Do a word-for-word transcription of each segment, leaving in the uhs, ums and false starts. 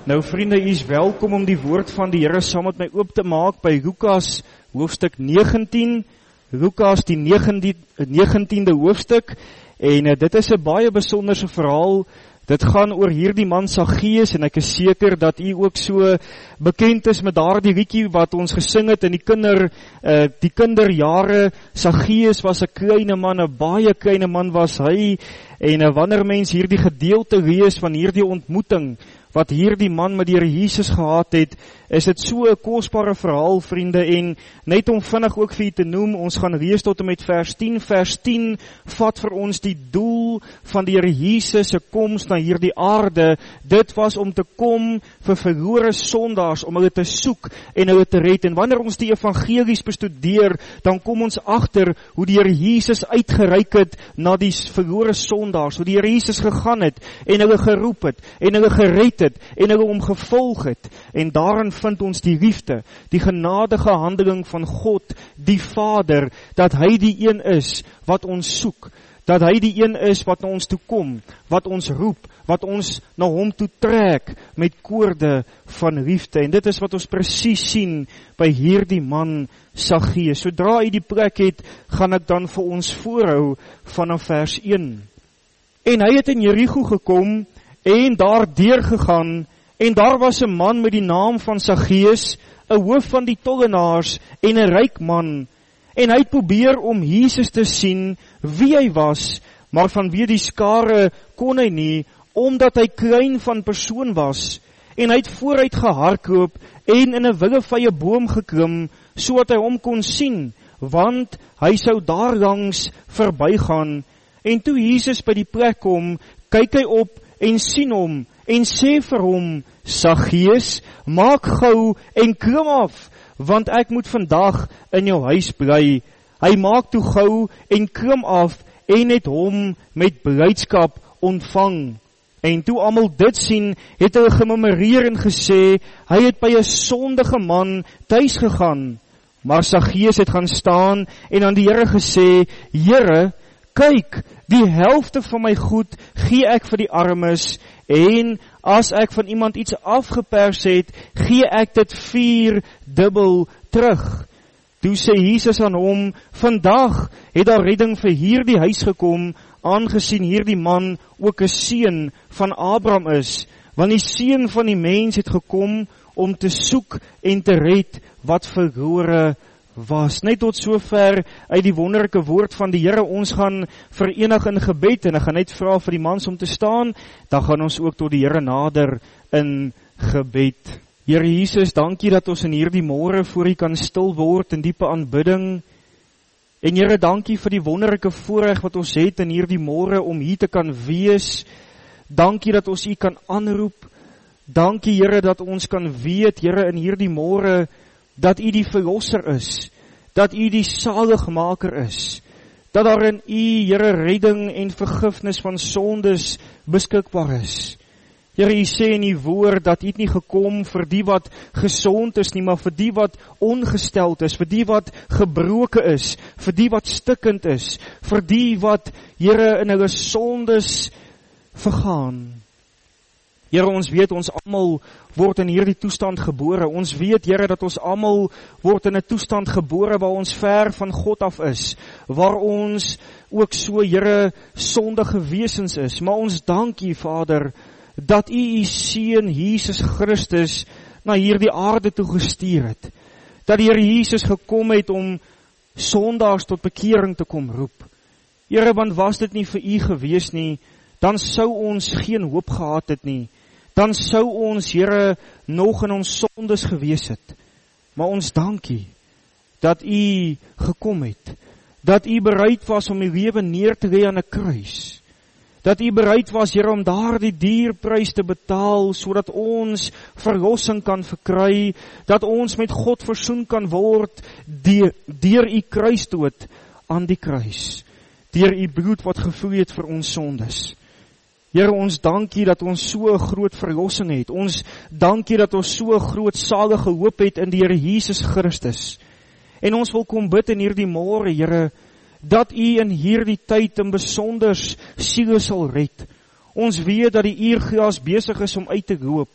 Nou vriende, u is welkom om die woord van die Here saam met my oop te maak by Lukas hoofstuk negentien, Lukas die negentiende hoofstuk, en uh, dit is 'n baie besonderse verhaal. Dit gaan oor hierdie man Saggeus, en ek is seker dat u ook so bekend is met daardie liedjie wat ons gesing het in die kinder, uh, die kinderjare. Saggeus was 'n kleine man, 'n baie kleine man was hy, en uh, wanneer mens hierdie gedeelte lees van hierdie ontmoeting, wat hierdie man met die Here Jesus gehad het, is dit so 'n kosbare verhaal, vriende, en net om vinnig ook vir u te noem, ons gaan lees tot en met vers tien, vers tien vat vir ons die doel van die Here Jesus se koms na hierdie aarde. Dit was om te kom vir verlore sondaars, om hulle te soek en hulle te red. En wanneer ons die evangelies bestudeer, dan kom ons agter hoe die Here Jesus uitgereik het na die verlore sondaars, hoe die Here Jesus gegaan het en hulle geroep het en hulle gered het en hulle hom gevolg het. En daarin vind ons die liefde, die genadige handeling van God, die Vader, dat hy die een is wat ons soek, dat hy die een is wat na ons toe kom, wat ons roep, wat ons na hom toe trek met koorde van liefde. En dit is wat ons presies sien by hierdie man Saggeus. Sodra hy die plek het, gaan ek dan vir ons voorhou vanaf vers een. En hy het in Jerigo gekom en daar deurgegaan, en daar was 'n man met die naam van Saggeus, 'n hoof van die tollenaars en 'n ryk man, en hy het probeer om Jesus te sien wie hy was, maar vanweë die skare kon hy nie, omdat hy klein van persoon was, en hy het vooruit gehardloop en in 'n willevye boom geklim, sodat hy hom kon sien, want hy sou daar langs verbygaan. En toe Jesus by die plek kom, kyk hy op en sien hom, en sê vir hom, Saggeus, maak gou en klim af, want ek moet vandag in jou huis bly. Hy maak toe gou en klim af, en het hom met blydskap ontvang. En toe almal dit sien, het hulle gemurmureer en gesê, hy het by 'n sondige man tuis gegaan. Maar Saggeus het gaan staan en aan die Here gesê, Here, kyk, die helfte van my goed gee ek vir die armes, en as ek van iemand iets afgepers het, gee ek dit vier dubbel terug. Toe sê Jesus aan hom, vandag het daar redding vir hierdie huis gekom, aangesien hierdie man ook 'n seun van Abraham is, want die seun van die mens het gekom om te soek en te red wat verlore was. Net tot sover uit die wonderlike woord van die Here. Ons gaan verenig in gebed, en ek gaan net vra vir die mans om te staan, dan gaan ons ook tot die Here nader in gebed. Here Jesus, dankie dat ons in hierdie môre voor U kan stil word in diepe aanbidding. En Here, dankie vir die wonderlike voorreg wat ons het in hierdie môre om hier te kan wees. Dankie dat ons U kan aanroep. Dankie Here dat ons kan weet, Here, in hierdie môre, dat U die verlosser is, dat U die saligmaker is, dat daar in U, Here, redding en vergifnis van sondes beskikbaar is. Here, U sê in U woord dat U het nie gekom vir die wat gesond is nie, maar vir die wat ongesteld is, vir die wat gebroke is, vir die wat stikkend is, vir die wat, Here, in hulle sondes vergaan. Here, ons weet ons almal word in hierdie toestand gebore. Ons weet, Here, dat ons almal word in 'n toestand gebore waar ons ver van God af is, waar ons ook so, Here, sondige wesens is. Maar ons dank U, Vader, dat U U seun Jesus Christus na hierdie aarde toe gestuur het. Dat die Here Jesus gekom het om sondaars tot bekering te kom roep. Here, want was dit nie vir U gewees nie, dan sou ons geen hoop gehad het nie. Dan sou ons, Here, nog in ons sondes gewees het. Maar ons dank U dat U gekom het, dat U bereid was om U lewe neer te lê aan 'n kruis, dat U bereid was, Here, om daardie dierprys te betaal, sodat ons verlossing kan verkry, dat ons met God versoen kan word, deur, deur U kruisdood aan die kruis, deur U bloed wat gevloei het vir ons sondes. Here, ons dank U dat ons so 'n groot verlossing het. Ons dank U dat ons so 'n groot salige hoop het in die Here Jesus Christus. En ons wil kom bid in hierdie môre, Here, dat U in hierdie tyd in besonder siele sal red. Ons weet dat die uurglas besig is om uit te loop.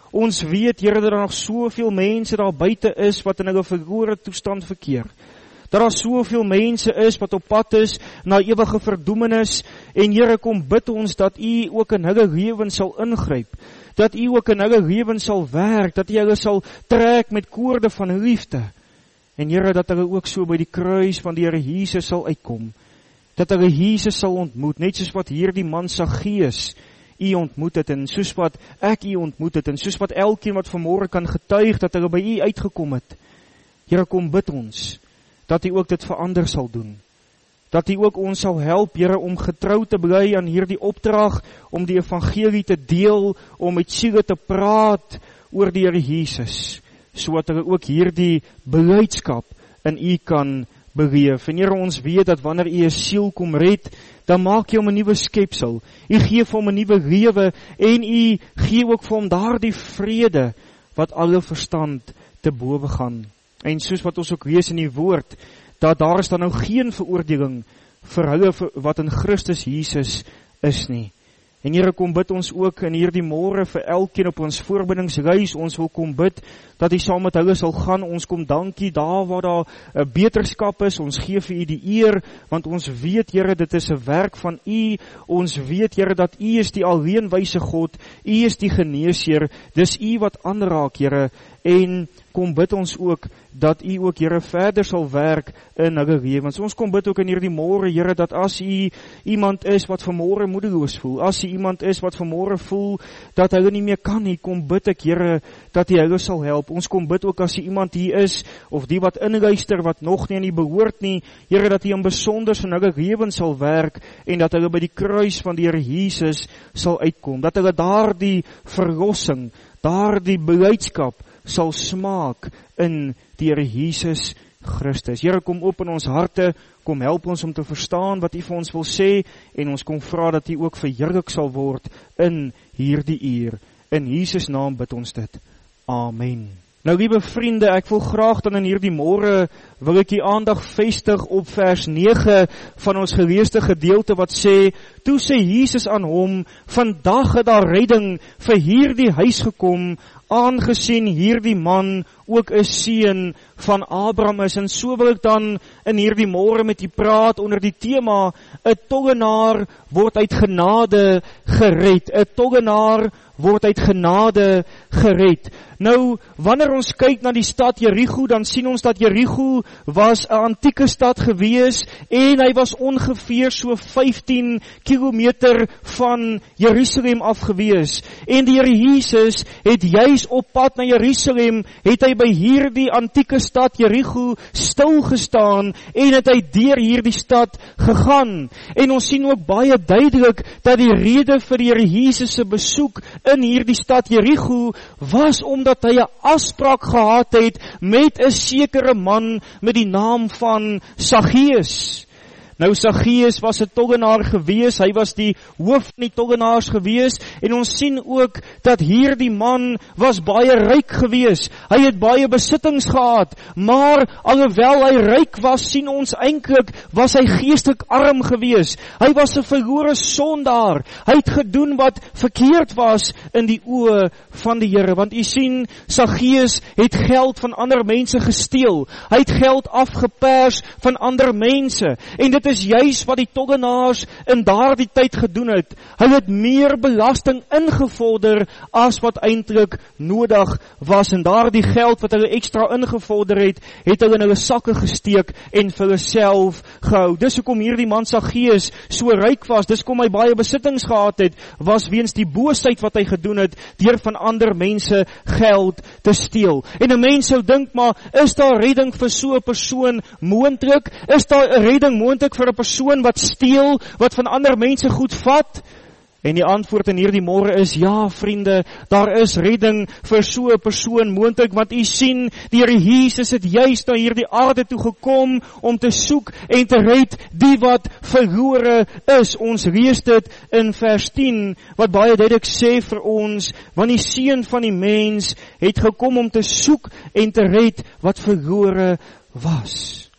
Ons weet, Here, dat daar nog soveel mense daar buite is wat in 'n verlore toestand verkeer. Dat daar soveel mense is wat op pad is na ewige verdoemenis, en Here, kom bid ons dat U ook in hulle lewens sal ingryp, dat U ook in hulle lewens sal werk, dat U hulle sal trek met koorde van liefde, en Here, dat hulle ook so by die kruis van die Here Jesus sal uitkom, dat hulle Jesus sal ontmoet, net soos wat hierdie man Saggeus U ontmoet het, en soos wat ek U ontmoet het, en soos wat elkeen wat vanmôre kan getuig, dat hulle by U uitgekom het. Here, kom bid ons, dat U ook dit verander sal doen, dat U ook ons sal help, Here, om getrou te bly aan hierdie opdrag, om die evangelie te deel, om met siele te praat oor die Here Jesus, sodat hulle ook hierdie blydskap in U kan beleef. En Here, ons weet dat wanneer U 'n siel kom red, dan maak U hom 'n nuwe skepsel. U gee vir hom 'n nuwe lewe, en U gee ook vir hom daardie vrede wat alle verstand te bowe gaan. En soos wat ons ook lees in die woord, dat daar is dan nou geen veroordeling vir hulle wat in Christus Jesus is nie. En Here, kom bid ons ook in hierdie môre vir elkeen op ons voorbindingsreis. Ons wil kom bid dat U saam met hulle sal gaan. Ons kom dankie daar waar daar 'n beterskap is. Ons gee vir U die eer, want ons weet, Here, dit is 'n werk van U. Ons weet, Here, dat U is die alleenwyse God. U is die geneesheer. Dis U wat aanraak, Here. En kom bid ons ook dat U ook, Here, verder sal werk in hulle lewens. Ons kom bid ook in hierdie môre, Here, dat as U iemand is wat vanmôre moedeloos voel, as U iemand is wat vanmôre voel dat hulle nie meer kan nie, kom bid ek, Here, dat U hulle sal help. Ons kom bid ook as U iemand hier is, of die wat inluister, wat nog nie aan U behoort nie, Here, dat U in besonder in hulle lewens sal werk, en dat hulle by die kruis van die Here Jesus sal uitkom, dat hulle daardie verlossing, daardie blydskap sal smaak in die Here Jesus Christus. Here, kom op in ons harte, kom help ons om te verstaan wat U vir ons wil sê, en ons kom vra dat U ook verheerlik sal word in hierdie uur. In Jesus naam bid ons dit. Amen. Nou, liewe vriende, ek wil graag dan in hierdie môre, wil ek die aandag vestig op vers nege van ons geleesde gedeelte wat sê, toe sê Jesus aan hom, vandag het daar redding vir hierdie huis gekom, aangesien hierdie man ook 'n seun van Abraham is. En so wil ek dan in hierdie môre met u praat onder die tema, 'n tollenaar word uit genade gered. 'n Tollenaar word uit genade gered. Nou, wanneer ons kyk na die stad Jericho, dan sien ons dat Jericho was 'n antieke stad gewees, en hy was ongeveer so vyftien kilometer van Jerusalem af gewees. En die Here Jesus het juis op pad na Jerusalem, het hy by hierdie antieke stad Jericho stilgestaan, en het hy deur hierdie stad gegaan. En ons sien ook baie duidelik dat die rede vir die Here Jesus se besoek in hierdie stad Jericho was omdat hy 'n afspraak gehad het met 'n sekere man met die naam van Saggeus. Nou, Saggeus was 'n tollenaar gewees, hy was die hoof van die tollenaars gewees, en ons sien ook dat hierdie man was baie ryk gewees. Hy het baie besittings gehad, maar alhoewel hy ryk was, sien ons eintlik was hy geestelik arm gewees. Hy was 'n verlore sondaar. Hy het gedoen wat verkeerd was in die oë van die Here, want u sien, Saggeus het geld van ander mense gesteel. Hy het geld afgepers van ander mense, en dit is juis wat die tollenaars in daardie tyd gedoen het. Hy het meer belasting ingevorder as wat eintlik nodig was, en daardie geld wat hulle ekstra ingevorder het, het hulle in hulle sakke gesteek en vir hulle self gehou. Dis hoekom hierdie man Saggeus so ryk was, dis hoekom hy baie besittings gehad het, was weens die boosheid wat hy gedoen het, deur van ander mense geld te steel. En 'n mens sou dink, maar is daar redding vir so 'n persoon moontlik? Is daar 'n redding moontlik vir 'n persoon wat steel, wat van ander mense goed vat? En die antwoord in hierdie môre is ja, vriende, daar is redding vir so 'n persoon moontlik, want u sien, die Here Jesus het juis na hierdie aarde toe gekom om te soek en te red die wat verlore is. Ons lees dit in vers tien, wat baie duidelik sê vir ons, want die Seun van die mens het gekom om te soek en te red wat verlore was.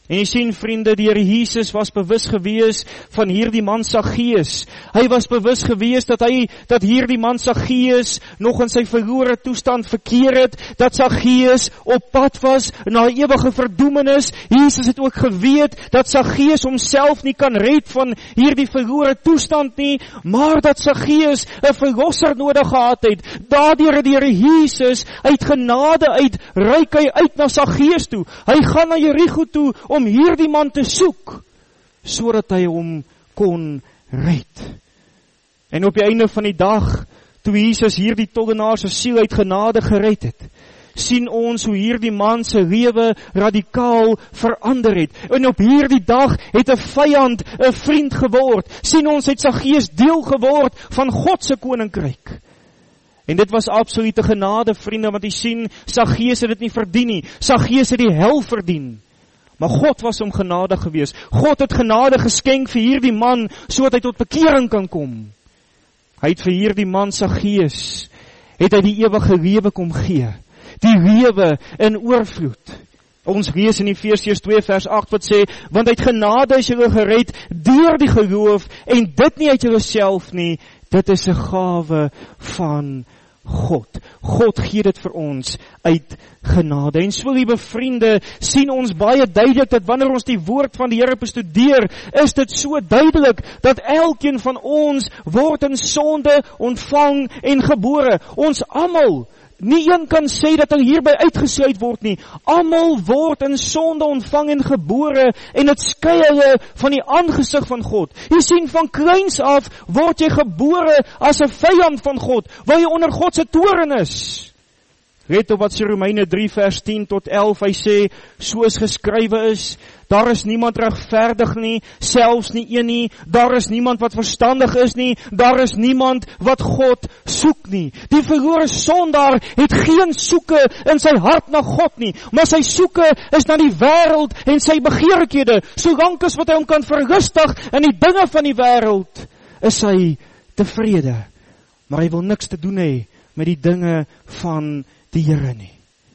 En jy sien vriende, die Here Jesus was bewus gewees van hierdie man Saggeus. Hy was bewus gewees dat hy, dat hierdie man Saggeus nog in sy verlore toestand verkeer het, dat Saggeus op pad was na ewige verdoemenis. Jesus het ook geweet dat Saggeus homself nie kan red van hierdie verlore toestand nie, maar dat Saggeus 'n verlosser nodig gehad het. Daardeur het die Here Jesus uit genade uit, reik hy uit na Saggeus toe. Hy gaan na Jerigo toe om hierdie man te soek, sodat hy hom kon red. En op die einde van die dag, toe Jesus hierdie tollenaar se siel uit genade gered het, sien ons hoe hierdie man se lewe radikaal verander het. En op hierdie dag het 'n vyand 'n vriend geword. Sien ons het Saggeus deel geword van God se koninkryk. En dit was absolute genade, vriende, want jy sien, Saggeus het dit nie verdien nie. Saggeus het die hel verdien. Maar God was hom genadig gewees. God het genade geskenk vir hierdie man, sodat hy tot bekering kan kom. Hy het vir hierdie man Saggeus, het hy die ewige lewe kom gee. Die lewe in oorvloed. Ons lees in Efesiërs twee vers agt wat sê, want uit genade is julle gered deur die geloof, en dit nie uit julleself nie, dit is 'n gawe van God. God gee dit vir ons uit genade. En so, liewe vriende, sien ons baie duidelik dat wanneer ons die woord van die Here bestudeer, is dit so duidelik dat elkeen van ons word in sonde ontvang en gebore. Ons almal, nie een kan sê dat hy hierby uitgesluit word nie. Almal word in sonde ontvang en gebore, en dit skei hulle van die aangesig van God. Jy sien, van kleins af word jy gebore as 'n vyand van God, waar jy onder God se toorn is. Let op wat sê Romeine drie vers tien tot elf, hy sê, soos geskrywe is, daar is niemand regverdig nie, selfs nie een nie, daar is niemand wat verstandig is nie, daar is niemand wat God soek nie. Die verlore sondaar het geen soeke in sy hart na God nie, maar sy soeke is na die wêreld en sy begeerlikhede. Solank as wat hy hom kan verlustig in die dinge van die wêreld, is hy tevrede. Maar hy wil niks te doen hê met die dinge van die Here nie.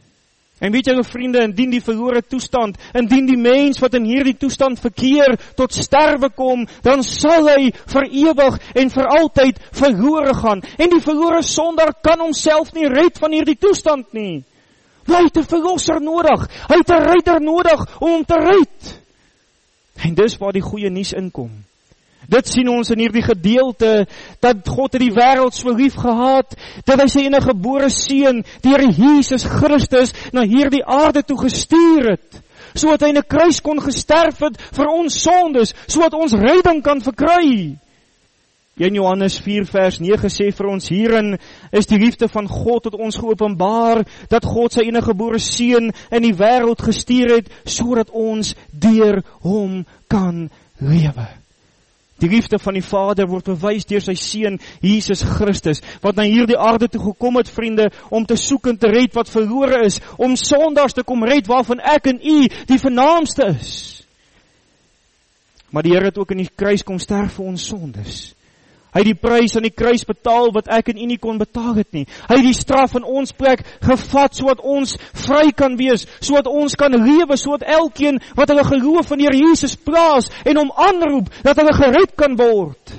En weet julle vriende, indien die verlore toestand, indien die mens wat in hierdie toestand verkeer tot sterwe kom, dan sal hy vir ewig en vir altyd verlore gaan. En die verlore sondaar kan homself nie red van hierdie toestand nie. Hy het 'n verlosser nodig, hy het 'n redder nodig om hom te red. En dis waar die goeie nuus inkom. Dit sien ons in hierdie gedeelte, dat God het die wêreld so lief gehad, dat hy sy enige gebore seun, die Here Jesus Christus, na hierdie aarde toe gestuur het, sodat hy in 'n kruis kon gesterf het vir ons sondes, sodat ons redding kan verkry. in Johannes vier vers nege sê vir ons, hierin is die liefde van God tot ons geopenbaar, dat God sy enige gebore seun in die wêreld gestuur het, sodat ons deur hom kan lewe. Die liefde van die Vader word bewys deur sy seun Jesus Christus, wat na hierdie aarde toe gekom het, vriende, om te soek en te red wat verlore is, om sondaars te kom red waarvan ek en u die vernaamste is. Maar die Here het ook in die kruis kom sterf vir ons sondes. Hy het die prys aan die kruis betaal wat ek en u nie kon betaal het nie. Hy het die straf in ons plek gevat sodat ons vry kan wees, sodat ons kan lewe, sodat elkeen wat hulle geloof in die Here Jesus plaas en hom aanroep, dat hulle gered kan word.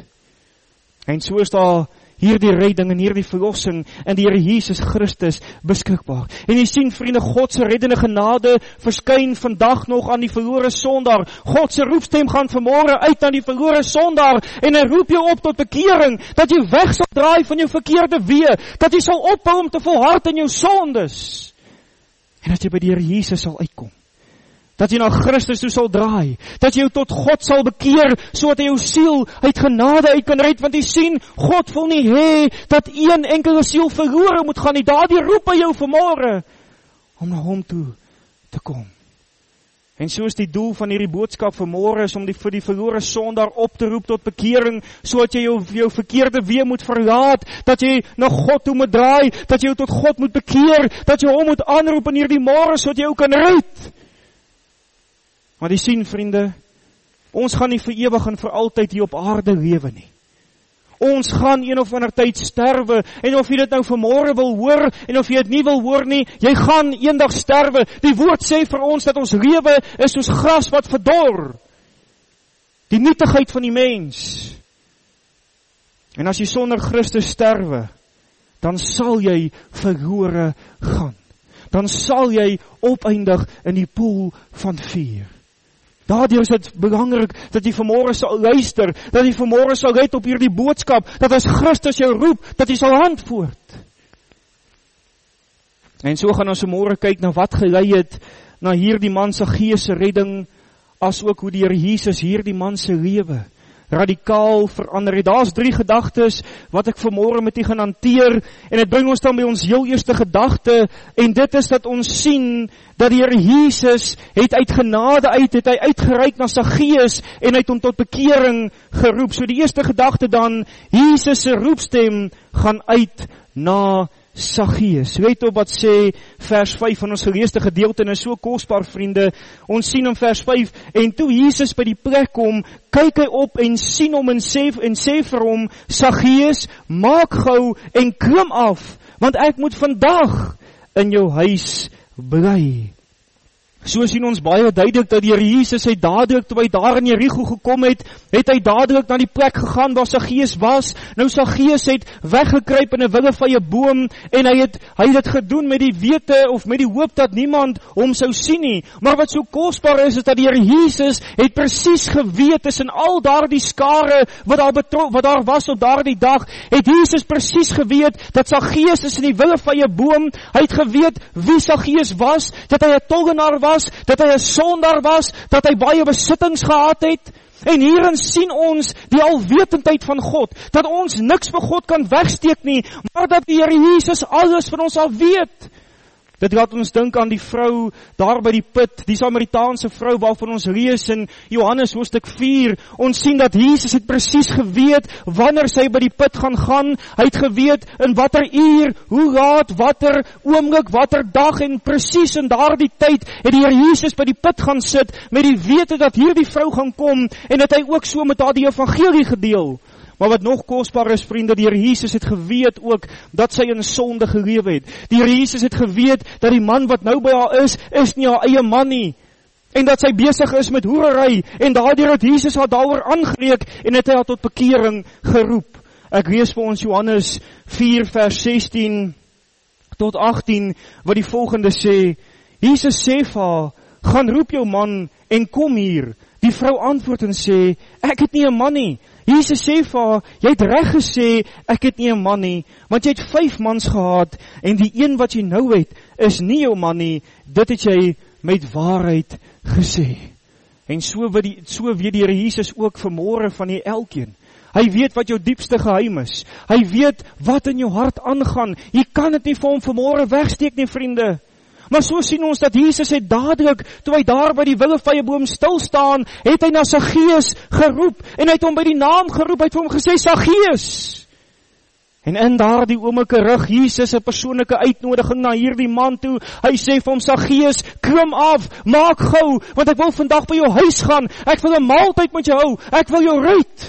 En so is daar hierdie redding en hierdie verlossing in die Here Jesus Christus beskikbaar. En jy sien, vriende, God se reddende genade verskyn vandag nog aan die verlore sondaar. God se roepstem gaan vanmôre uit aan die verlore sondaar en hy roep jou op tot bekering, dat jy weg sal draai van jou verkeerde weë, dat jy sal ophou om te volhard in jou sondes en dat jy by die Here Jesus sal uitkom. Dat jy na Christus toe sal draai, dat jy jou tot God sal bekeer, sodat hy jou siel uit genade uit kan red, want jy sien, God wil nie hê, dat een enkele siel verlore moet gaan nie, daardie roep hy jou vanmôre, om na hom toe te kom. En so is die doel van hierdie boodskap vanmôre, is om die, vir die verlore sondaar op te roep tot bekering, sodat jy jou, jou verkeerde weë moet verlaat, dat jy na God toe moet draai, dat jy jou tot God moet bekeer, dat jy hom moet aanroep in hierdie môre, sodat jy jou kan red. Maar jy sien, vriende, ons gaan nie vir ewig en vir altyd hier op aarde lewe nie. ons gaan een of ander tyd sterwe, en of jy dit nou vanmôre wil hoor, en of jy dit nie wil hoor nie, jy gaan eendag sterwe. Die woord sê vir ons dat ons lewe is soos gras wat verdor. Die nietigheid van die mens. En as jy sonder Christus sterwe, dan sal jy verlore gaan. Dan sal jy opeindig in die poel van vuur. Daardeur is dit belangrik dat jy vanmôre sal luister, dat jy vanmôre sal let op hierdie boodskap, dat as Christus jou roep, dat jy sal antwoord. En so gaan ons vanmôre kyk na wat gelei het na hierdie man se gees se redding, as ook hoe die Here Jesus hierdie man se lewe radikaal verander het. Daar's drie gedagtes wat ek vanmôre met u gaan hanteer, en dit bring ons dan by ons heel eerste gedagte, en dit is dat ons sien dat die Here Jesus het uit genade uit, het hy uitgereik na Saggeus, en hy het hom tot bekering geroep. So die eerste gedagte dan, Jesus se roepstem gaan uit na Saggeus. Weet op wat sê vers vyf van ons geleesde gedeelte, en is so kosbaar, vriende. Ons sien in vers vyf, en toe Jesus by die plek kom, kyk hy op en sien hom en sê, en sê vir hom, Saggeus, maak gou en klim af, want ek moet vandag in jou huis bly. So sien ons baie duidelik dat die Here Jesus het dadelik, toe hy daar in Jerigo gekom het, het hy dadelik na die plek gegaan waar Saggeus was. Nou Saggeus het weggekruip in 'n willevye boom, en hy het hy het dit gedoen met die wete of met die hoop dat niemand hom sou sien nie. Maar wat so kosbaar is, is dat die Here Jesus het presies geweet, tussen al daardie skare wat daar betro, wat daar was op daardie dag, het Jesus presies geweet dat Saggeus is in die willevye boom. Hy het geweet wie Saggeus was, dat hy 'n tollenaar was, dat hy 'n sondaar was, dat hy baie besittings gehad het. En hierin sien ons die alwetendheid van God, dat ons niks vir God kan wegsteek nie, maar dat die Here Jesus alles van ons al weet. Dit laat ons dink aan die vrou daar by die put, die Samaritaanse vrou waarvan ons lees in Johannes hoofstuk vier. Ons sien dat Jesus het presies geweet wanneer sy by die put gaan gaan. Hy het geweet in watter uur, hoe laat, watter oomblik, watter dag, en presies in daardie tyd het die Here Jesus by die put gaan sit met die wete dat hierdie vrou gaan kom, en dat hy ook so met haar die evangelie gedeel. Maar wat nog kosbaar is, vriende, die Here Jesus het geweet ook dat sy in sonde geleef het. Die Here Jesus het geweet dat die man wat nou by haar is, is nie haar eie man nie. En dat sy besig is met hoerery, en daardeur het Jesus haar daaroor aangereek, en het hy haar tot bekering geroep. Ek lees vir ons Johannes vier vers sestien tot agttien, wat die volgende sê. Jesus sê vir haar, gaan roep jou man, en kom hier. Die vrou antwoord en sê, ek het nie 'n man nie. Jesus sê vir haar, jy het reg gesê, ek het nie 'n man nie, want jy het vyf mans gehad, en die een wat jy nou het, is nie jou man nie, dit het jy met waarheid gesê. En so weet die, so weet die Here Jesus ook vanmôre van die elkeen. Hy weet wat jou diepste geheim is. Hy weet wat in jou hart aangaan. Jy kan dit nie vir hom vanmôre wegsteek nie, vriende. Maar so sien ons dat Jesus het dadelik, toe hy daar by die willevye boom stil staan, het hy na Saggeus geroep, en hy het hom by die naam geroep, hy het hom gesê, Saggeus. En in daardie oomblikke rig Jesus 'n persoonlike uitnodiging na hierdie man toe. Hy sê vir hom, Saggeus, klim af, maak gou, want ek wil vandag by jou huis gaan, ek wil 'n maaltyd met jou hou, ek wil jou red.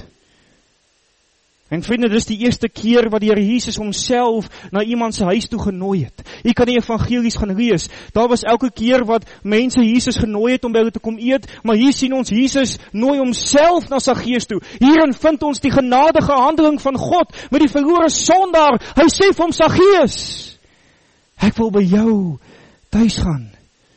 En vriende, dis die eerste keer wat die Here Jesus homself na iemand se huis toe genooi het. Jy kan die evangelies gaan lees. Daar was elke keer wat mense Jesus genooi het om by hulle te kom eet, maar hier sien ons Jesus nooi homself na Saggeus toe. Hierin vind ons die genadige handeling van God met die verlore sondaar. Hy sê vir hom, Saggeus, ek wil by jou tuis gaan.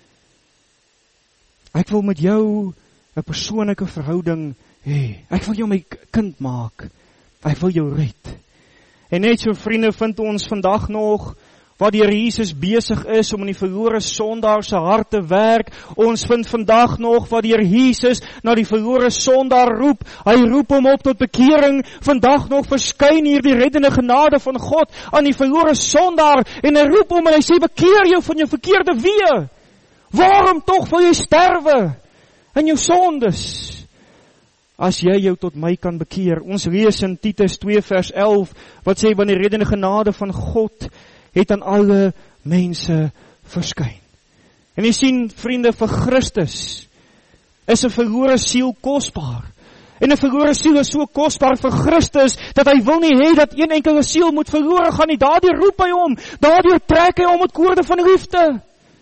Ek wil met jou 'n persoonlike verhouding hê. Ek wil jou my kind maak. Ek wil jou red. En net so, vriende, vind ons vandag nog wat die Here Jesus besig is om in die verlore sondaar se hart te werk. Ons vind vandag nog wat die Here Jesus na die verlore sondaar roep. Hy roep hom op tot bekering. Vandag nog verskyn hier die reddende genade van God aan die verlore sondaar, en hy roep hom en hy sê, bekeer jou van jou verkeerde weë. Waarom tog wil jy sterwe in jou sondes? As jy jou tot my kan bekeer. Ons lees in Titus twee vers elf, wat sê, want die reddende genade van God het aan alle mense verskyn. En jy sien, vriende, vir Christus is 'n verlore siel kosbaar. En 'n verlore siel is so kosbaar vir Christus, dat hy wil nie hê dat een enkele siel moet verlore gaan nie. Daardeur roep hy hom, daardeur trek hy hom met koorde van liefde.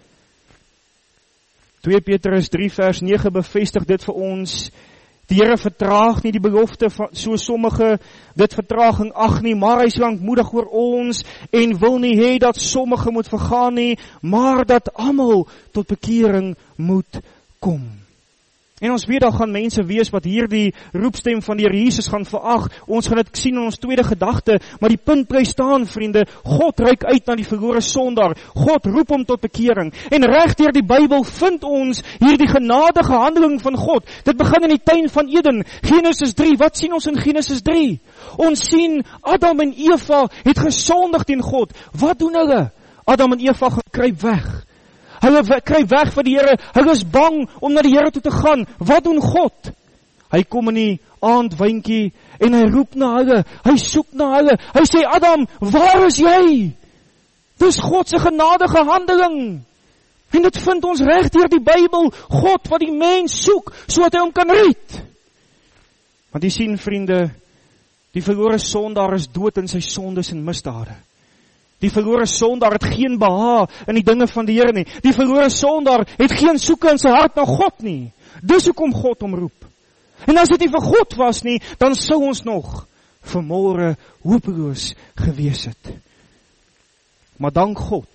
twee Petrus drie vers nege bevestig dit vir ons. Die Here vertraag nie die belofte van so sommige dit vertraging ag nie, maar hy is lankmoedig oor ons en wil nie hê dat sommige moet vergaan nie, maar dat almal tot bekering moet kom. En ons weet, daar gaan mense wees wat hierdie roepstem van die Here Jesus gaan verag. Ons gaan dit sien in ons tweede gedagte, maar die punt bly staan, vriende, God reik uit na die verlore sondaar. God roep hom tot bekering. En reg deur die Bybel vind ons hierdie genadige handeling van God. Dit begin in die tuin van Eden. Genesis drie, wat sien ons in Genesis drie? Ons sien Adam en Eva het gesondig teen God. Wat doen hulle? Adam en Eva gaan kruip weg. Hulle kry weg van die Here, hulle is bang om na die Here toe te gaan. Wat doen God? Hy kom in die aandwindjie en hy roep na hulle, hy soek na hulle, hy sê, Adam, waar is jy? Dis God se genadige handeling. En dit vind ons reg deur die Bybel, God wat die mens soek, sodat hy hom kan red. Want jy sien, vriende, die verlore sondaar is dood in sy sondes en misdade. Die verlore sondaar het geen behaag in die dinge van die Here nie. Die verlore sondaar het geen soeke in sy hart na God nie. Dis hoekom God hom roep. En as dit nie vir God was nie, dan sou ons nog vanmôre hopeloos gewees het. Maar dank God,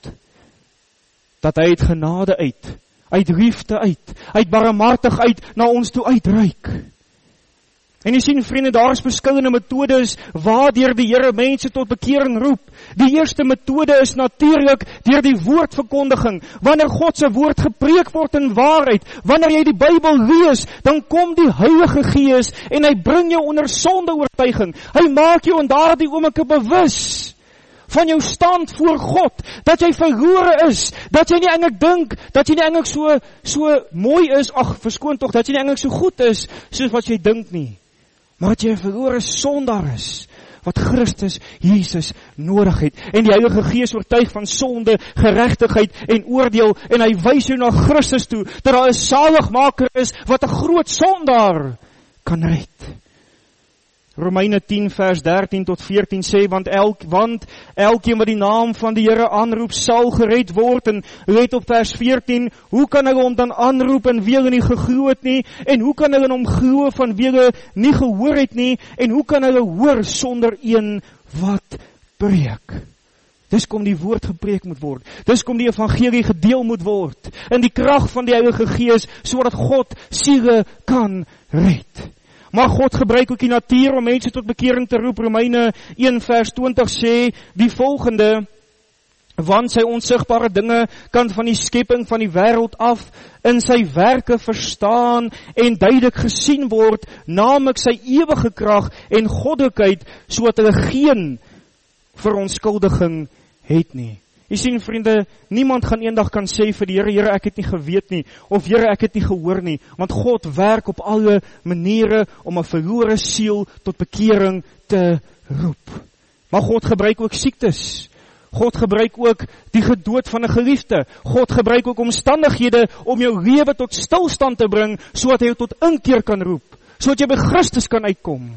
dat hy uit genade uit, uit liefde uit, uit barmhartig uit, na ons toe uitreik. En jy sien, vriende, daar is verskillende metodes waardeur die Here mense tot bekering roep. Die eerste metode is natuurlik deur die woordverkondiging. Wanneer God se woord gepreek word in waarheid, wanneer jy die Bybel lees, dan kom die Heilige Gees en hy bring jou onder sonde oortuiging. Hy maak jou in daardie oomblikke bewus van jou stand voor God, dat jy verlore is, dat jy nie eintlik dink, dat jy nie eintlik so, so mooi is, ag, verskoon tog, dat jy nie eintlik so goed is, soos wat jy dink nie. Maar dat jy 'n verlore sondaar is, wat Christus Jesus nodig het. En die Heilige Gees oortuig van sonde, geregtigheid en oordeel, en hy wys jou na Christus toe, dat daar 'n saligmaker is, wat 'n groot sondaar kan red. Romeine tien vers dertien tot veertien sê, want, elk, want elkeen wat die naam van die Here aanroep, sal gered word. En let op vers veertien, hoe kan hulle hom dan aanroep en wie hulle nie geglo het nie? En hoe kan hulle hom glo van wie hulle nie gehoor het nie? En hoe kan hulle hoor sonder een wat preek? Dis kom die woord gepreek moet word. Dis kom die evangelie gedeel moet word. In die krag van die Heilige Gees, sodat God siele kan red. Maar God gebruik ook die natuur om mense tot bekering te roep. Romeine een vers twintig sê die volgende, want sy onsigbare dinge kan van die skepping van die wêreld af in sy werke verstaan en duidelik gesien word, naamlik sy ewige krag en goddelikheid, sodat hulle geen verontskuldiging het nie. Jy sien, vriende, niemand gaan eendag kan sê vir die Here, Here, ek het nie geweet nie, of Here, ek het nie gehoor nie, want God werk op alle maniere om 'n verlore siel tot bekering te roep. Maar God gebruik ook siektes. God gebruik ook die gedood van 'n geliefde. God gebruik ook omstandighede om jou lewe tot stilstand te bring, sodat hy jou tot inkeer kan roep, sodat jy by Christus kan uitkom.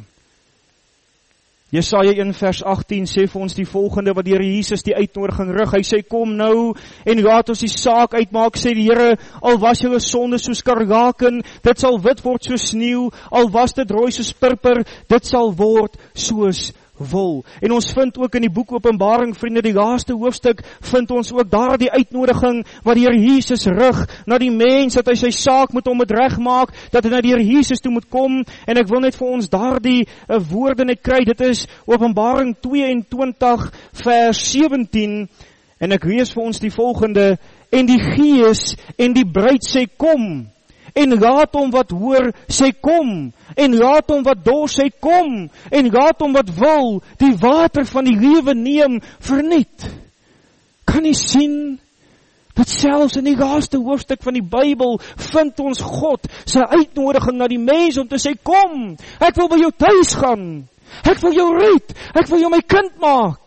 Jesaja een vers agttien sê vir ons die volgende, wat die Here Jesus die uitnodiging rig. Hy sê, kom nou en laat ons die saak uitmaak, sê die Here, al was julle sonde soos skarlaken, dit sal wit word soos sneeu, al was dit rooi soos purper, dit sal word soos wol. En ons vind ook in die boek Openbaring, vriende, die laaste hoofstuk, vind ons ook daar die uitnodiging wat die Here Jesus rig na die mens, dat hy sy saak moet om het reg maak, dat hy na die Here Jesus toe moet kom. En ek wil net vir ons daar die uh, woorde net kry. Dit is Openbaring tweeëntwintig vers sewentien, en ek lees vir ons die volgende, en die Gees en die bruid sê kom, en laat hom wat hoor sê kom, en laat hom wat dors sê kom, en laat hom wat wil die water van die lewe neem verniet. Kan jy sien, dat selfs in die laaste hoofstuk van die Bybel vind ons God sy uitnodiging na die mens om te sê, kom, ek wil by jou tuis gaan, ek wil jou red, ek wil jou my kind maak.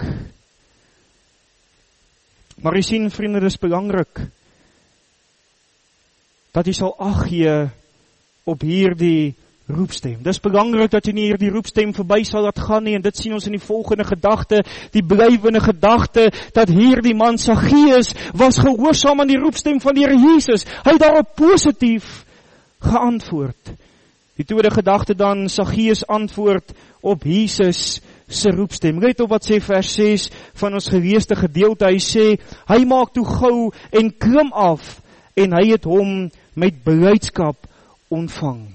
Maar jy sien, vriende, dis belangrik dat jy sal ag gee op hierdie roepstem. Dis belangrik dat jy nie hier die roepstem verby sal laat gaan nie, en dit sien ons in die volgende gedagte, die blywende gedagte, dat hier die man Saggeus was gehoorsaam aan die roepstem van die Here Jesus. Hy het daarop positief geantwoord. Die tweede gedagte dan, Saggeus antwoord op Jesus se roepstem. Let op wat sê vers ses van ons geleesde gedeelte. Hy sê, hy maak toe gou en klim af, en hy het hom met blydskap ontvang.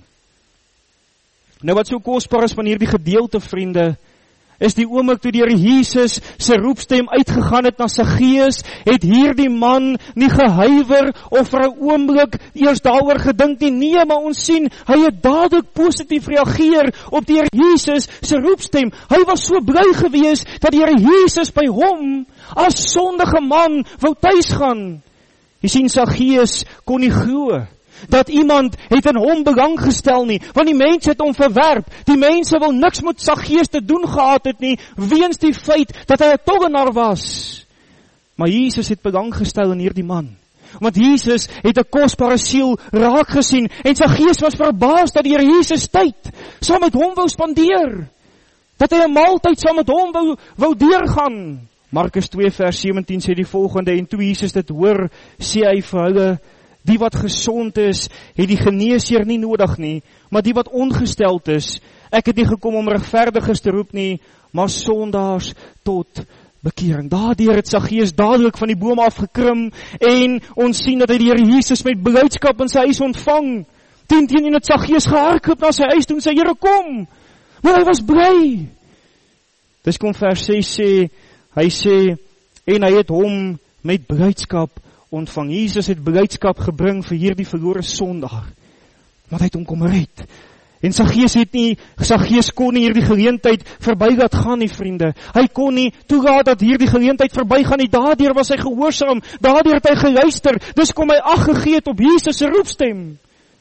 Nou wat so kosbaar is van hierdie gedeelte, vriende, is die oomblik toe die Here Jesus sy roepstem uitgegaan het na Saggeus, het hierdie man nie gehuiwer of vir 'n oomblik eers daaroor gedink nie. Nee, maar ons sien, hy het dadelik positief reageer op die Here Jesus sy roepstem. Hy was so bly gewees dat die Here Jesus by hom as sondige man wou tuis gaan. Jy sien, Saggeus kon nie glo dat iemand het in hom belang gestel nie, want die mense het hom verwerp. Die mense wil niks met Saggeus te doen gehad het nie, weens die feit dat hy 'n tollenaar was. Maar Jesus het belang gestel in hierdie man, want Jesus het 'n kosbare siel raak gesien, en Saggeus was verbaas dat die Here Jesus tyd saam met hom wou spandeer, dat hy 'n maaltyd saam met hom wou, wou deurgaan. Markus twee vers sewentien sê die volgende, en toe Jesus dit hoor, sê hy vir hulle, die wat gesond is, het die geneesheer nie nodig nie, maar die wat ongesteld is. Ek het nie gekom om regverdiges te roep nie, maar sondaars tot bekering. Daardeur het Saggeus dadelik van die boom afgekrim, en ons sien dat hy die Here Jesus met blydskap in sy huis ontvang. Tien teen een het Saggeus gehardloop na sy huis toe en sê, Here, kom. Maar hy was bly. Dis kom vers ses sê, hy sê, en hy het hom met blydskap ontvang. Jesus het blydskap gebring vir hierdie verlore sondaar, want hy het hom kom red. En Saggeus het nie, Saggeus kon nie hierdie geleentheid verby laat gaan nie, vriende. Hy kon nie toelaat dat hierdie geleentheid verby gaan nie. Daardeur was hy gehoorsaam, daardeur het hy geluister, dis kom hy ag gegee het op Jesus se roepstem.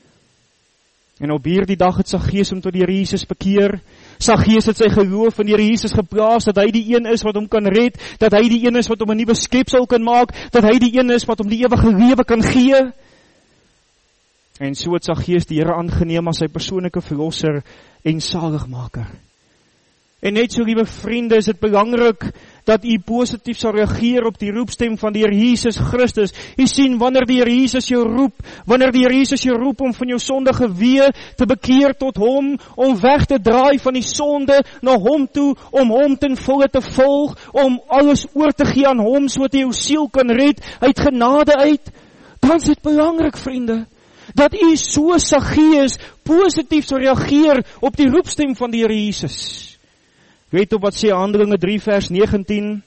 En op hierdie dag het Saggeus hom tot die Here Jesus bekeer. Saggeus het sy geloof in die Here Jesus geplaas, dat hy die een is wat hom kan red, dat hy die een is wat hom 'n nuwe skepsel kan maak, dat hy die een is wat hom die ewige lewe kan gee. En so het Saggeus die Here aangeneem as sy persoonlike verlosser en saligmaker. En net so, liewe vriende, is dit belangrik dat u positief sal reageer op die roepstem van die Here Jesus Christus. U sien, wanneer die Here Jesus jou roep, wanneer die Here Jesus jou roep om van jou sondige weë te bekeer tot hom, om weg te draai van die sonde na hom toe, om hom ten volle te volg, om alles oor te gee aan hom, sodat hy jou siel kan red, uit genade uit, dan is dit belangrik, vriende, dat u so Saggeus positief sal reageer op die roepstem van die Here Jesus. Weet op wat sê Handelinge drie vers negentien?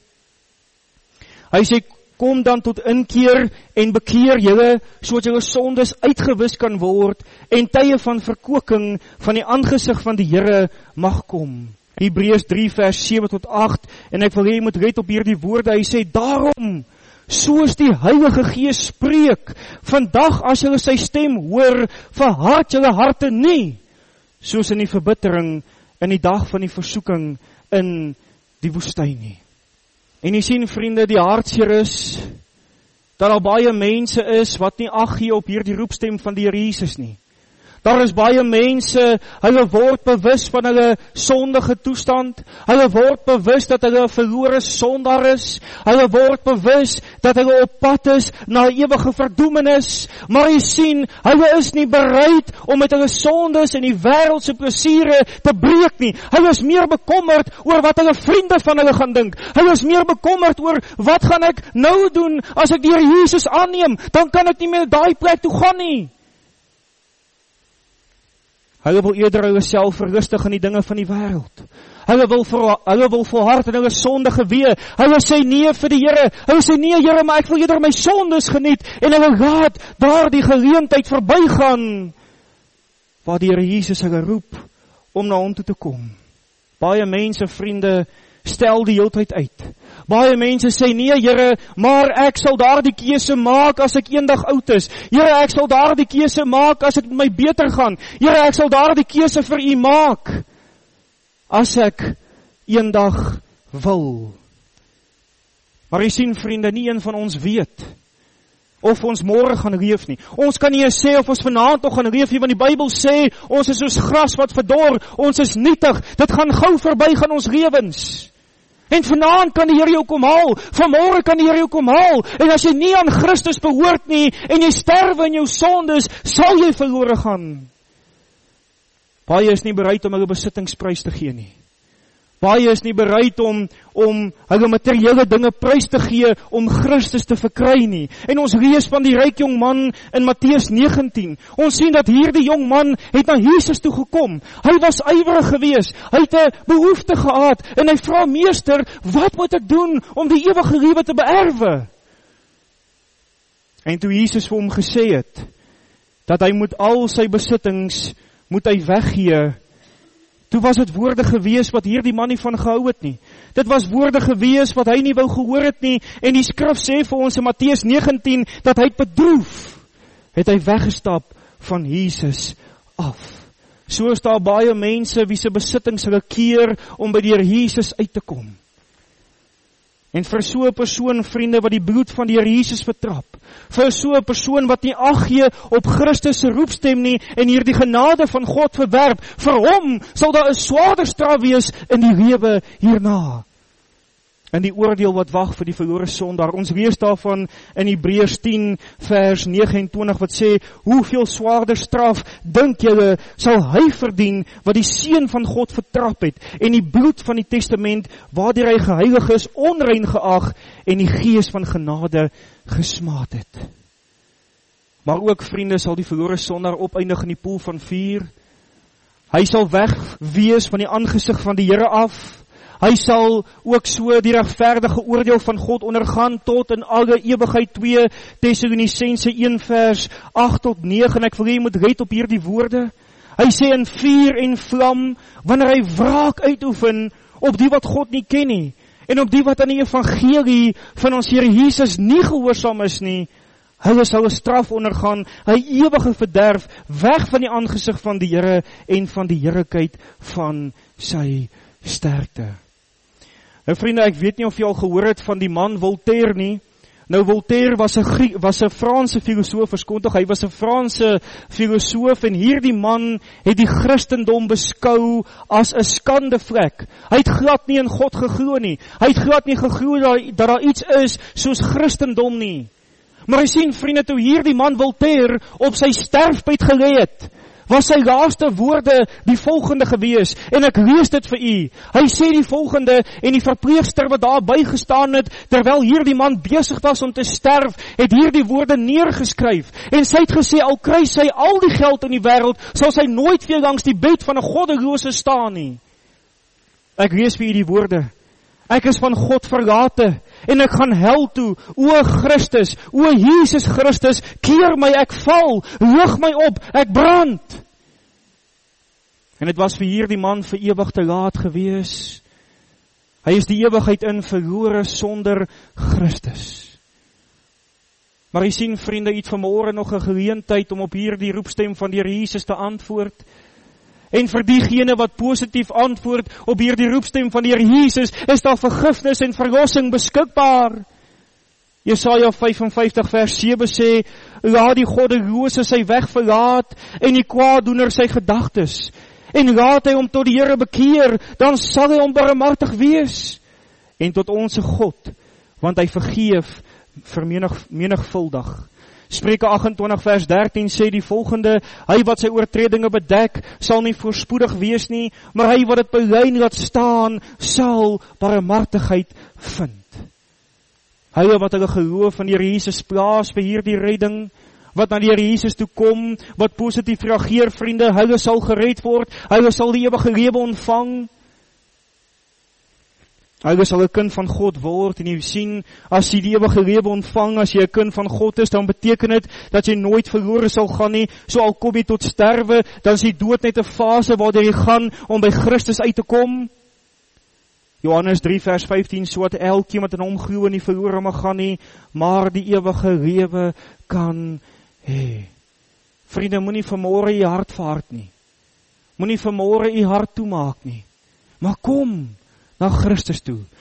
Hy sê, kom dan tot inkeer en bekeer julle, sodat julle sondes uitgewis kan word, en tye van verkoeking van die aangesig van die Here mag kom. Hebreërs drie vers sewe tot agt, en ek wil hê jy moet let op hierdie woorde. Hy sê, daarom, soos die Heilige Gees spreek, vandag as julle sy stem hoor, verhard julle harte nie, soos in die verbittering in die dag van die versoeking in die woestyn nie. En jy sien, vriende, die hartseer is, dat daar baie mense is, wat nie ag gee op hierdie roepstem van die Here Jesus nie. Daar is baie mense, hulle word bewus van hulle sondige toestand, hulle word bewus dat hulle 'n verlore sondaar is, hulle word bewus dat hulle op pad is na ewige verdoemenis, maar jy sien, hulle is nie bereid om met hulle sondes en die wêreldse plesiere te breek nie. Hulle is meer bekommerd oor wat hulle vriende van hulle gaan dink. Hulle is meer bekommerd oor, wat gaan ek nou doen as ek die Here Jesus aanneem, dan kan ek nie meer daai plek toe gaan nie. Hulle wil eerder hulle self verrustig in die dinge van die wêreld. Hulle wil, voor, hulle wil volhard in hulle sondige weë. Hulle sê nee vir die Here. Hulle sê nee, Here, maar ek wil eerder my sondes geniet. En hulle laat daar die geleentheid verbygaan, waar die Here Jesus hulle roep om na hom toe te kom. Baie mense, vriende, stel die heeltyd uit. Baie mense sê, nee Here, maar ek sal daar die keuse maak as ek eendag oud is. Here, ek sal daar die keuse maak as ek met my beter gaan. Here, ek sal daar die keuse vir u maak as ek eendag wil. Maar jy sien, vriende, nie een van ons weet of ons môre gaan leef nie. Ons kan nie sê of ons vanaand nog gaan leef nie, want die Bybel sê, ons is soos gras wat verdor, ons is nietig, dit gaan gou verby gaan ons lewens. En vanaand kan die Here jou kom haal, vanmôre kan die Here jou kom haal, en as jy nie aan Christus behoort nie, en jy sterwe in jou sondes, sal jy verlore gaan. Baie is nie bereid om hulle besittingsprys te gee nie. Baie is nie bereid om, om hulle materiële dinge prys te gee, om Christus te verkry nie. En ons lees van die ryk jong man in Matteus negentien. Ons sien dat hierdie jong man het na Jesus toe gekom. Hy was ywerig geweest, hy het 'n behoefte gehad, en hy vra, meester, wat moet ek doen om die ewige lewe te beerwe? En toe Jesus vir hom gesê het, dat hy moet al sy besittings, moet hy weggee, toe was het woorde gewees wat hierdie man nie van gehou het nie. Dit was woorde gewees wat hy nie wou gehoor het nie, en die skrif sê vir ons in Matteus negentien, dat hy het bedroef, het hy weggestap van Jesus af. So is daar baie mense wie se besittings hulle keer om by die Here Jesus uit te kom. En vir so 'n persoon, vriende, wat die bloed van die Here Jesus vertrap, vir so 'n persoon wat nie ag gee op Christus se roepstem nie, en hierdie genade van God verwerp, vir hom sal daar 'n swaarder straf wees in die lewe hierna. In die oordeel wat wag vir die verlore sondaar. Ons lees daarvan in Hebreërs tien vers nege en twintig wat sê, hoeveel swaarder straf dink julle sal hy verdien wat die seun van God vertrap het en die bloed van die testament waardeur hy geheilig is onrein geag en die gees van genade gesmaad het. Maar ook, vriende, sal die verlore sondaar opeindig in die poel van vuur. Hy sal weg wees van die aangesig van die Here af. Hy sal ook so die regverdige oordeel van God ondergaan tot in alle ewigheid. Twee Tessalonisense een vers agt tot nege, en ek wil jy moet let op hierdie woorde. Hy sê in vuur en vlam, wanneer hy wraak uitoefen op die wat God nie ken nie, en op die wat aan die evangelie van ons Here Jesus nie gehoorsaam is nie, hy sal 'n straf ondergaan, hy ewige verderf, weg van die aangesig van die Here en van die heerlikheid van sy sterkte. Nou vriende, ek weet nie of jy al gehoor het van die man Voltaire nie. Nou Voltaire was 'n was 'n Franse filosoof, verskoon tog, hy was 'n Franse filosoof, en hierdie man het die Christendom beskou as 'n skandevlek. Hy het glad nie in God geglo nie. Hy het glad nie geglo dat, dat daar iets is soos Christendom nie. Maar hy sien, vriende, toe hierdie man Voltaire op sy sterfbed gelê het, was sy laaste woorde die volgende gewees, en ek lees dit vir u. Hy sê die volgende, en die verpleegster wat daar bygestaan het, terwyl hierdie man besig was om te sterf, het hierdie woorde neergeskryf, en sy het gesê, al kry sy al die geld in die wêreld, sal sy nooit weer langs die bed van 'n goddelose staan nie. Ek lees vir u die woorde, ek is van God verlate, en ek gaan hel toe, o Christus, o Jesus Christus, keer my, ek val, lig my op, ek brand. En dit was vir hierdie man vir ewig te laat gewees. Hy is die ewigheid in verlore sonder Christus. Maar jy sien, vriende, iets vanmôre nog 'n geleentheid om op hierdie roepstem van die Here Jesus te antwoord. En vir diegene wat positief antwoord op hierdie roepstem van die Here Jesus, is daar vergifnis en verlossing beskikbaar. Jesaja vyf en vyftig vers sewe sê, laat die goddelose sy weg verlaat en die kwaaddoener sy gedagtes, en laat hy hom tot die Here bekeer, dan sal hy hom barmhartig wees, en tot onsse God, want hy vergeef vermenig, menigvuldig. Spreuke agt en twintig vers dertien sê die volgende, hy wat sy oortredinge bedek, sal nie voorspoedig wees nie, maar hy wat dit belyn laat staan, sal barmhartigheid vind. Hy wat hulle geloof in die Here Jesus plaas vir hierdie redding, wat na die Here Jesus toe kom, wat positief reageer, vriende, hulle sal gered word, hulle sal die ewige lewe ontvang. Hulle sal 'n kind van God word, en jy sien, as jy die ewige lewe ontvang, as jy 'n kind van God is, dan beteken dit, dat jy nooit verlore sal gaan nie, so al kom jy tot sterwe, dan is die dood net 'n fase, waar jy gaan, om by Christus uit te kom. Johannes drie vers vyftien, so dat elkeen wat in hom glo nie verlore mag gaan nie, maar die ewige lewe kan hê. Vriende, moenie vanmôre jy hart verhard nie, moenie vanmôre jy hart toemaak nie, maar kom na Christus toe.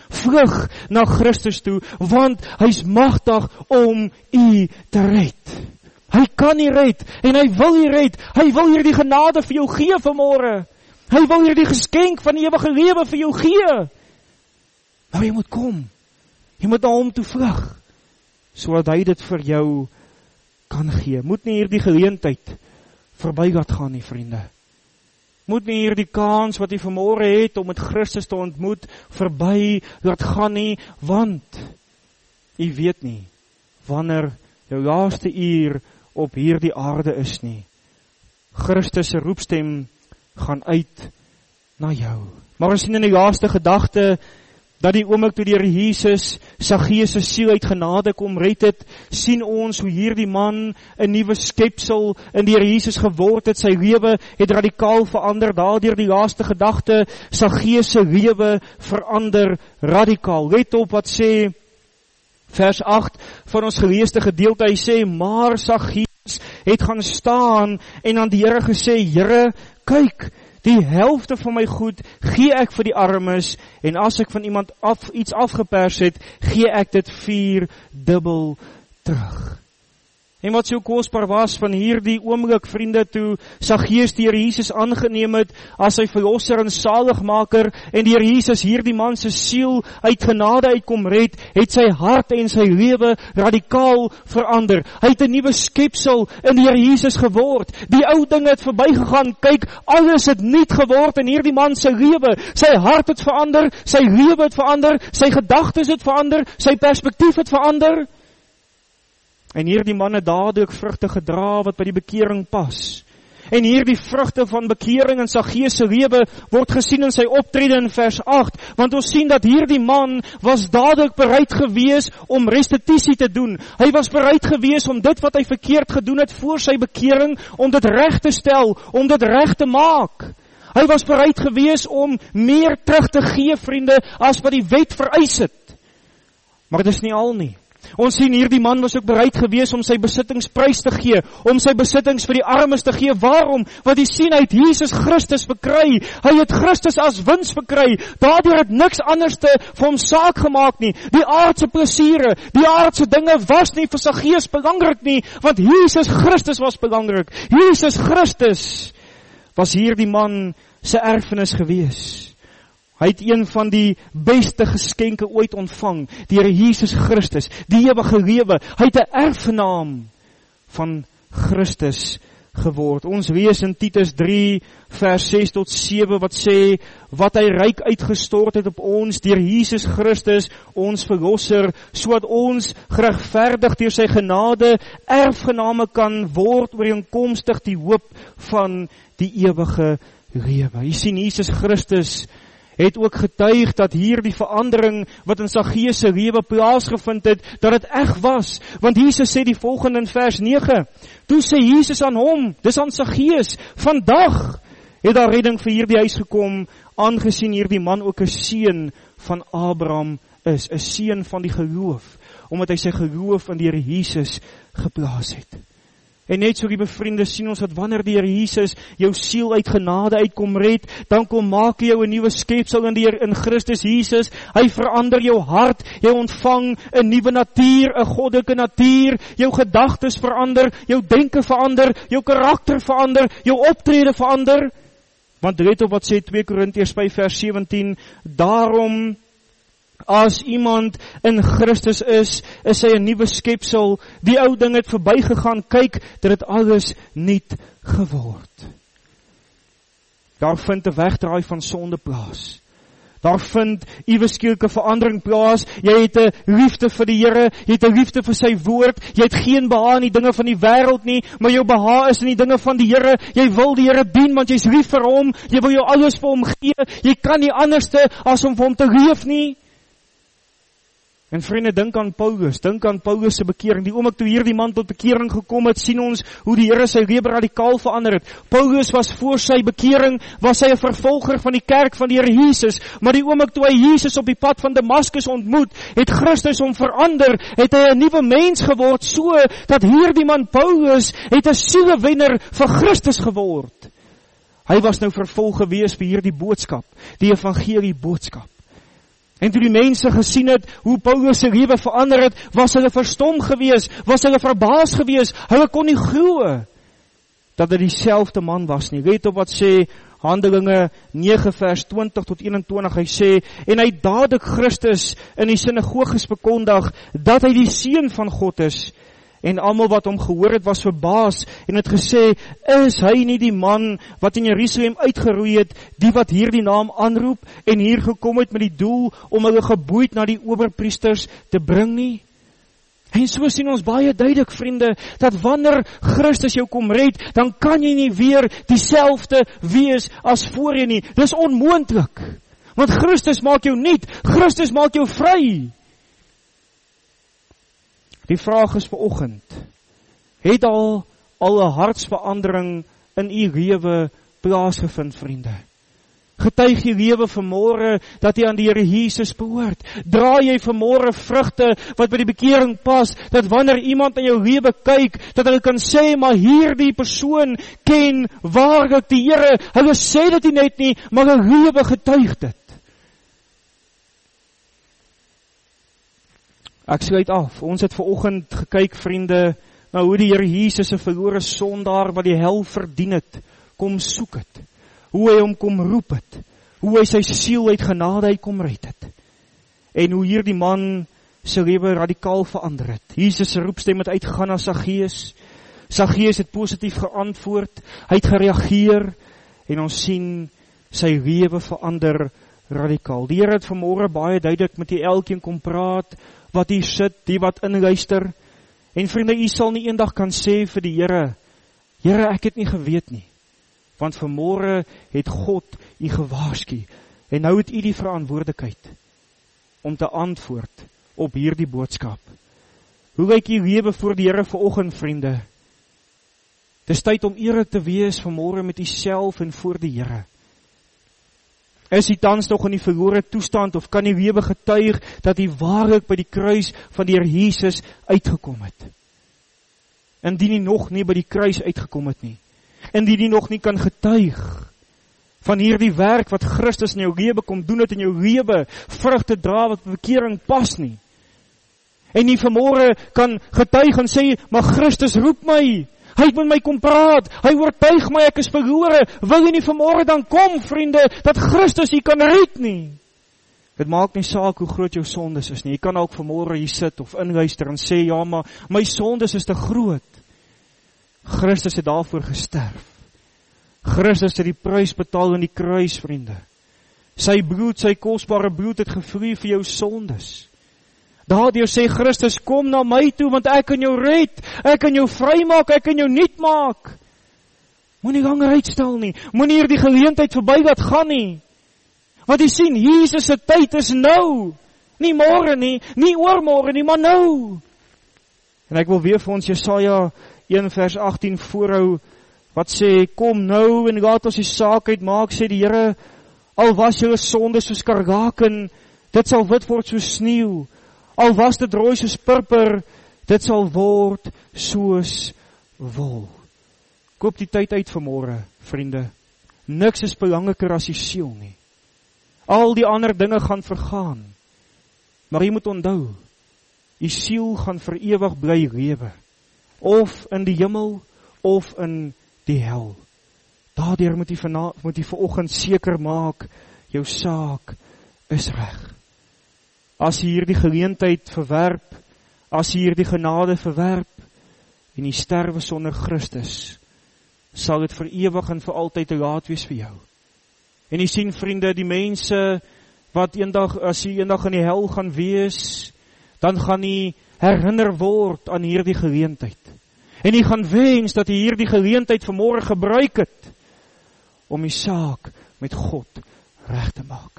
Vlug na Christus toe, want hy's magtig om u te red. Hy kan u red, en hy wil u red. Hy wil hierdie genade vir jou gee vanmôre. Hy wil hierdie geskenk van die ewige lewe vir jou gee. Maar jy moet kom. Jy moet na hom toe vlug, sodat hy dit vir jou kan gee. Moet nie hierdie geleentheid verby laat gaan nie, vriende. Moet nie hierdie kans wat jy vanmôre het om met Christus te ontmoet verby laat gaan nie, want jy weet nie wanneer jou laaste uur op hierdie aarde is nie. Christus se roepstem gaan uit na jou. Maar ons sien in die laaste gedagte dat die oomblik toe die Here Jesus Saggeus se siel uit genade kom red het, sien ons hoe hierdie man 'n nuwe skepsel in die Here Jesus geword het. Sy lewe het radikaal verander. Daardeur die laaste gedagte, Saggeus se lewe verander radikaal. Let op wat sê vers agt van ons geleesde gedeelte. Hy sê, maar Saggeus het gaan staan en aan die Here gesê, Here, kyk, die helfte van my goed gee ek vir die armes, en as ek van iemand af, iets afgepers het, gee ek dit vier dubbel terug. En wat so kosbaar was van hierdie oomblik, vriende, toe Saggeus die Here Jesus aangeneem het as sy verlosser en saligmaker, en die Here Jesus hierdie man se siel uit genade uitkom red, het sy hart en sy lewe radikaal verander. Hy het 'n nuwe skepsel in die Here Jesus geword. Die ou dinge het verbygegaan. Kyk, alles het nuut geword in hierdie man se lewe. Sy hart het verander, sy lewe het verander, sy gedagtes het verander, sy perspektief het verander. En hierdie man het dadelik vrugte gedra wat by die bekering pas. En hierdie vrugte van bekering in Saggeus se lewe word gesien in sy optrede in vers agt, want ons sien dat hierdie man was dadelik bereid gewees om restituisie te doen. Hy was bereid gewees om dit wat hy verkeerd gedoen het voor sy bekering, om dit reg te stel, om dit reg te maak. Hy was bereid gewees om meer terug te gee, vriende, as wat die wet vereis het. Maar dis nie al nie. Ons sien hierdie man was ook bereid gewees om sy besittings prys te gee, om sy besittings vir die armes te gee. Waarom? Want hy sien hy het Jesus Christus verkry. Hy het Christus as wins verkry. Daardeur het niks anders te vir hom saak gemaak nie. Die aardse plesiere, die aardse dinge was nie vir Saggeus belangrik nie, want Jesus Christus was belangrik. Jesus Christus was hierdie man se erfenis gewees. Hy het een van die beste geskenke ooit ontvang, die Here Jesus Christus, die ewige lewe. Hy het 'n erfgenaam van Christus geword. Ons lees in Titus drie vers ses tot sewe wat sê, wat hy ryk uitgestort het op ons deur Jesus Christus, ons verlosser, sodat ons geregverdig deur sy genade erfgename kan word ooreenkomstig die hoop van die ewige lewe. Jy sien, Jesus Christus het ook getuig dat hier die verandering wat in Saggeus se lewe plaasgevind het, dat dit eg was. Want Jesus sê die volgende in vers nege. Toe sê Jesus aan hom, dis aan Saggeus, vandag het daar redding vir hierdie huis gekom, aangesien hierdie man ook 'n seun van Abraham is, 'n seun van die geloof, omdat hy sy geloof in die Here Jesus geplaas het. En net so, lieve vriende, sien ons dat wanneer die Here Jesus jou siel uit genade uitkom red, dan kom maak hy jou 'n nuwe skepsel in die Here, in Christus Jesus. Hy verander jou hart, jy ontvang 'n nuwe natuur, 'n goddelike natuur, jou gedagtes verander, jou denke verander, jou karakter verander, jou optrede verander. Want let op wat sê twee Korintiërs vyf vers sewentien, daarom as iemand in Christus is, is hy 'n nuwe skepsel. Die ou ding het verbygegaan, kyk, dit het alles nuut geword. Daar vind 'n wegdraai van sonde plaas. Daar vind iewes skielike verandering plaas. Jy het 'n liefde vir die Here, jy het 'n liefde vir sy woord, jy het geen behaag in die dinge van die wêreld nie, maar jou behaag is in die dinge van die Here. Jy wil die Here dien, want jy's lief vir hom, jy wil jou alles vir hom gee, jy kan nie anderste as om vir hom te leef nie. En vriende, dink aan Paulus, dink aan Paulus se bekering. Die oomblik toe hierdie man tot bekering gekom het, sien ons hoe die Here sy lewe radikaal verander het. Paulus was voor sy bekering, was hy 'n vervolger van die kerk van die Here Jesus, maar die oomblik toe hy Jesus op die pad van Damaskus ontmoet, het Christus hom verander, het hy 'n nuwe mens geword, so dat hierdie man Paulus het 'n sielewenner vir Christus geword. Hy was nou vervolg gewees vir hierdie boodskap, die evangelie boodskap. En toe die mense gesien het, hoe Paulus se lewe verander het, was hulle verstom gewees, was hulle verbaas gewees, hulle kon nie glo, dat dit dieselfde man was nie. Let op wat sê Handelinge nege vers twintig tot eenentwintig, hy sê, en hy het dadelik Christus in die sinagoges bekondig, dat hy die seun van God is, en almal wat hom gehoor het was verbaas, en het gesê, is hy nie die man, wat in Jerusalem uitgeroei het, die wat hier die naam aanroep, en hier gekom het met die doel, om hulle geboeid na die owerpriesters te bring nie? En so sien ons baie duidelik, vriende, dat wanneer Christus jou kom red, dan kan jy nie weer dieselfde wees as voorheen nie. Dis onmoontlik. Want Christus maak jou nuut, Christus maak jou vry. Die vraag is vanoggend, het al al 'n hartsverandering in u lewe plaasgevind, vriende? Getuig jy lewe vanmôre dat jy aan die Here Jesus behoort? Dra jy vanmôre vrugte wat by die bekering pas, dat wanneer iemand in jou lewe kyk, dat hulle kan sê, maar hierdie persoon ken waarlik die Here. Hulle sê dit nie net nie, maar hulle lewe getuig dit. Ek sluit af. Ons het vanoggend gekyk, vriende, na hoe die Here Jesus 'n verlore sondaar wat die hel verdien het, kom soek het. Hoe hy hom kom roep het, hoe hy sy siel uit genade uit kom red het, en hoe hier die man sy lewe radikaal verander het. Jesus se roepstem het uitgegaan na Saggeus. Saggeus het positief geantwoord, hy het gereageer, en ons sien sy lewe verander radikaal. Die Here het vanmôre baie duidelik met die elkeen kom praat, wat hier sit, die wat inluister, en vriende, u sal nie eendag kan sê vir die Here, Here, ek het nie geweet nie, want vanmôre het God u gewaarsku, en nou het u die verantwoordelikheid om te antwoord op hierdie boodskap. Hoe lyk u lewe voor die Here vanoggend, vriende? Dis tyd om eerlik te wees vanmôre met u self en voor die Here. Is u tans nog in die verlore toestand, of kan u lewe getuig dat u waarlik by die kruis van die Here Jesus uitgekom het? Indien u nog nie by die kruis uitgekom het nie, indien jy nog nie kan getuig van hierdie werk wat Christus in jou lewe kom doen het, in jou lewe vrugte dra wat bekering pas nie, en nie vanmôre kan getuig en sê, maar Christus roep my, hy het met my kom praat, hy oortuig my, ek is verlore, wil jy nie vanmôre dan kom, vriende, dat Christus jy kan red nie? Dit maak nie saak hoe groot jou sondes is nie, jy kan ook vanmôre hier sit of inluister en sê, ja, maar my sondes is te groot. Christus het daarvoor gesterf. Christus het die prys betaal in die kruis, vriende. Sy bloed, sy kosbare bloed het gevloei vir jou sondes. Daardeur sê Christus, kom na my toe, want ek kan jou red, ek kan jou vrymaak, ek kan jou nuut maak. Moenie langer uitstel nie, moenie hier die geleentheid verby laat gaan nie. Want jy sien, Jesus se tyd is nou, nie môre nie, nie oormôre nie, maar nou. En ek wil weer vir ons Jesaja een vers agttien voorhou, wat sê, kom nou en laat ons die saak uitmaak, sê die Here, al was julle sonde soos skarlaken, dit sal wit word soos sneeu, al was dit rooi soos purper, dit sal word soos wol. Koop die tyd uit vanmôre, vriende, niks is belangriker as die siel nie. Al die ander dinge gaan vergaan, maar jy moet onthou, die siel gaan vir ewig bly lewe, of in die hemel, of in die hel. Daardeur moet jy, vana, moet jy vanoggend seker maak, jou saak is reg. As jy hierdie geleentheid verwerp, as jy hierdie genade verwerp, en jy sterwe sonder Christus, sal dit vir ewig en vir altyd te laat wees vir jou. En jy sien, vriende, die mense, wat eendag, as jy eendag in die hel gaan wees, dan gaan jy herinner word aan hierdie geleentheid. En jy gaan wens dat jy hierdie geleentheid vanmôre gebruik het, om die saak met God reg te maak.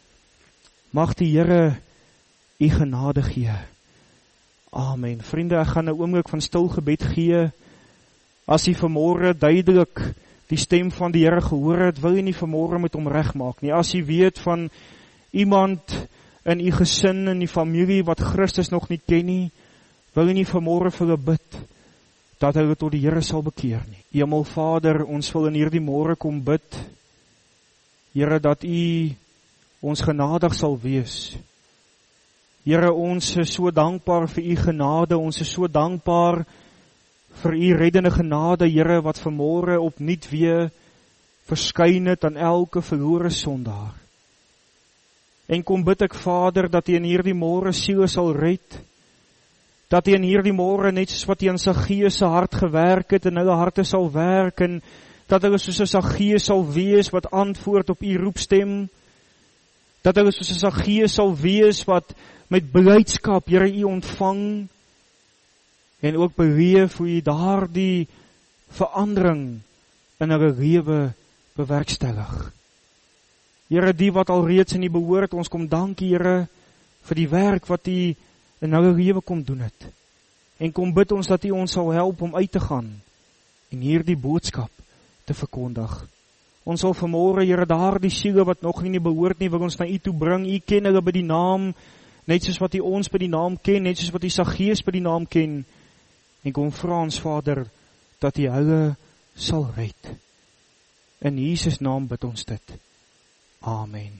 Mag die Here u genade gee. Amen. Vriende, ek gaan 'n oomblik van stil gebed gee. As jy vanmôre duidelik die stem van die Here gehoor het, wil jy nie vanmôre met hom regmaak nie. As jy weet van iemand in u gesin, in die familie, wat Christus nog nie ken nie, wil jy nie vanmôre vir hulle bid, dat hulle tot die Here sal bekeer nie. Hemelvader, ons wil in hierdie môre kom bid, Here, dat u ons genadig sal wees, Here, ons is so dankbaar vir u genade, ons is so dankbaar vir u reddende genade, Here, wat vanmôre opnuut weer verskyn het aan elke verlore sondaar. En kom bid ek, Vader, dat u in hierdie môre siele sal red, dat u in hierdie môre, net soos wat u in Saggeus se hart gewerk het, in hulle harte sal werk, en dat hulle soos 'n Saggeus sal wees, wat antwoord op u roepstem, dat hulle soos 'n Saggeus sal wees, wat met blydskap, Here, u ontvang, en ook beleef hoe u daardie verandering in hulle lewe bewerkstellig. Here, die wat al reeds in u behoort, ons kom dankie, Here, vir die werk wat u in hulle lewe kom doen het. En kom bid ons dat u ons sal help om uit te gaan en hierdie boodskap te verkondig. Ons sal vanmôre, Here, daardie siele wat nog nie behoort nie, wil ons na u toe bring. U ken hulle by die naam, net soos wat u ons by die naam ken, net soos wat u Saggeus by die naam ken. En kom vra ons, Vader, dat u hulle sal red. In Jesus naam bid ons dit. Amen.